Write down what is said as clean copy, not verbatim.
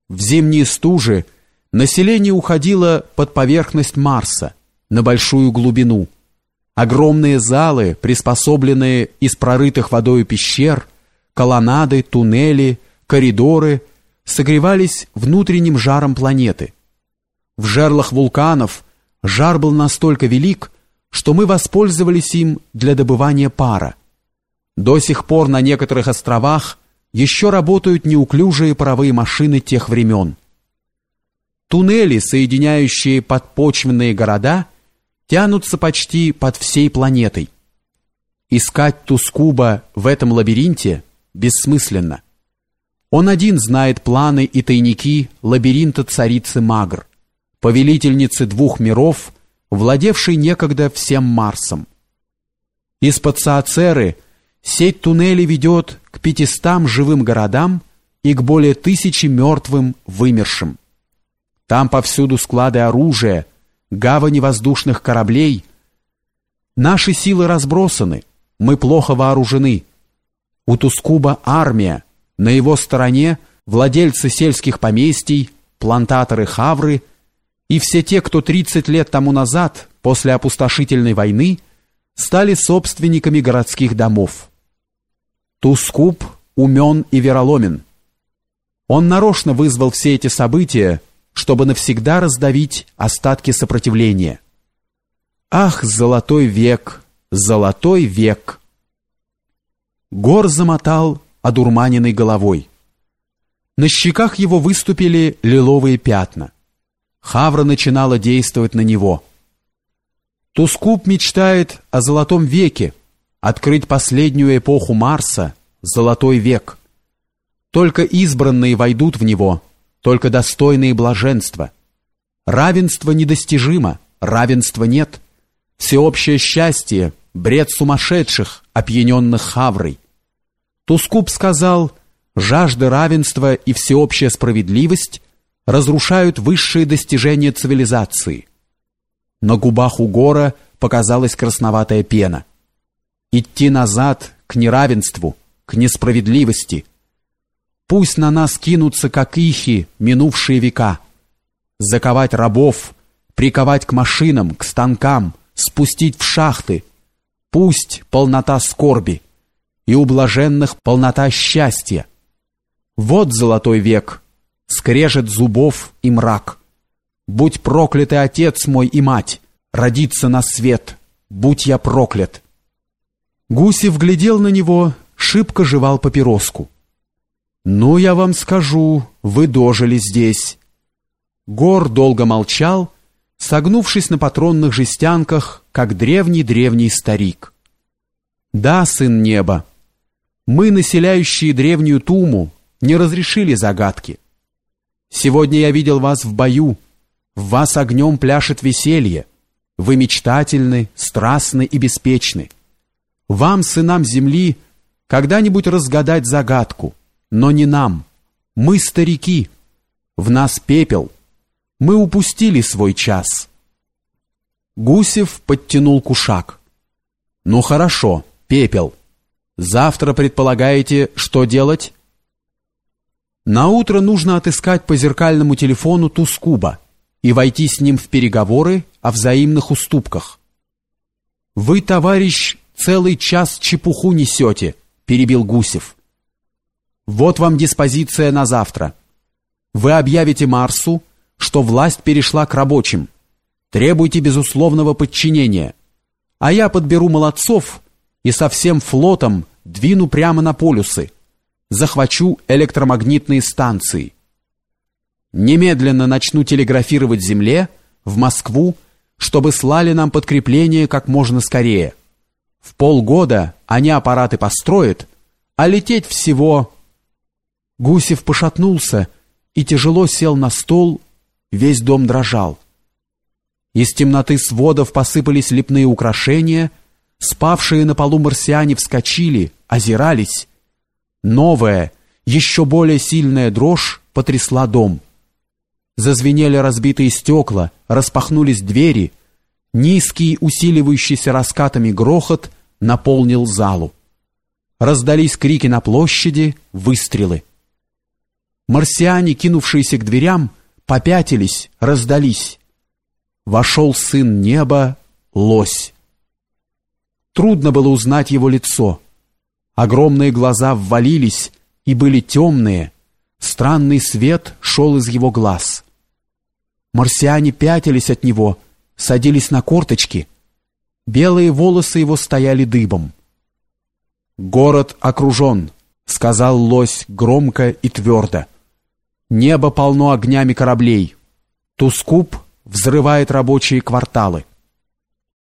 В зимние стужи население уходило под поверхность Марса, на большую глубину. Огромные залы, приспособленные из прорытых водою пещер, колоннады, туннели, коридоры, согревались внутренним жаром планеты. В жерлах вулканов жар был настолько велик, что мы воспользовались им для добывания пара. До сих пор на некоторых островах еще работают неуклюжие паровые машины тех времен. Туннели, соединяющие подпочвенные города, тянутся почти под всей планетой. Искать Тускуба в этом лабиринте бессмысленно. Он один знает планы и тайники лабиринта царицы Магр, повелительницы двух миров, владевшей некогда всем Марсом. Из-под Саацеры сеть туннелей ведет к 500 живым городам и к более 1000 мертвым вымершим. Там повсюду склады оружия, гавани воздушных кораблей. Наши силы разбросаны, мы плохо вооружены. У Тускуба армия, на его стороне владельцы сельских поместий, плантаторы хавры и все те, кто 30 лет тому назад, после опустошительной войны, стали собственниками городских домов. Тускуб умен и вероломен. Он нарочно вызвал все эти события, чтобы навсегда раздавить остатки сопротивления. Ах, золотой век, золотой век! Гор замотал одурманенной головой. На щеках его выступили лиловые пятна. Хавра начинала действовать на него. Тускуб мечтает о золотом веке, открыть последнюю эпоху Марса, золотой век. Только избранные войдут в него, только достойные блаженства. Равенство недостижимо, равенства нет. Всеобщее счастье — бред сумасшедших, опьяненных хаврой. Тускуб сказал, жажда равенства и всеобщая справедливость разрушают высшие достижения цивилизации. На губах у Гора показалась красноватая пена. Идти назад к неравенству, к несправедливости. Пусть на нас кинутся, как ихи, минувшие века. Заковать рабов, приковать к машинам, к станкам, спустить в шахты. Пусть полнота скорби, и у блаженных полнота счастья. Вот золотой век, скрежет зубов и мрак. Будь проклятый отец мой и мать, родиться на свет, будь я проклят. Гусев глядел на него, шибко жевал папироску. «Ну, я вам скажу, вы дожили здесь». Гор долго молчал, согнувшись на патронных жестянках, как древний-древний старик. «Да, сын неба, мы, населяющие древнюю Туму, не разрешили загадки. Сегодня я видел вас в бою, в вас огнем пляшет веселье, вы мечтательны, страстны и беспечны. Вам, сынам земли, когда-нибудь разгадать загадку, но не нам. Мы старики, в нас пепел, мы упустили свой час». Гусев подтянул кушак. «Ну хорошо, пепел. Завтра предполагаете, что делать?» «Наутро нужно отыскать по зеркальному телефону Тускуба и войти с ним в переговоры о взаимных уступках». «Вы, товарищ, целый час чепуху несете», — перебил Гусев. «Вот вам диспозиция на завтра. Вы объявите Марсу, что власть перешла к рабочим. Требуйте безусловного подчинения. А я подберу молодцов и со всем флотом двину прямо на полюсы. Захвачу электромагнитные станции. Немедленно начну телеграфировать Земле, в Москву, чтобы слали нам подкрепление как можно скорее. В полгода они аппараты построят, а лететь всего...» Гусев пошатнулся и тяжело сел на стол, весь дом дрожал. Из темноты сводов посыпались лепные украшения, спавшие на полу марсиане вскочили, озирались. Новая, еще более сильная дрожь потрясла дом. Зазвенели разбитые стекла, распахнулись двери, низкий, усиливающийся раскатами грохот наполнил залу. Раздались крики на площади, выстрелы. Марсиане, кинувшиеся к дверям, попятились, раздались. Вошел сын неба, лось. Трудно было узнать его лицо. Огромные глаза ввалились и были темные, странный свет шел из его глаз. Марсиане пятились от него, садились на корточки. Белые волосы его стояли дыбом. «Город окружен», — сказал лось громко и твердо. «Небо полно огнями кораблей. Тускуп взрывает рабочие кварталы.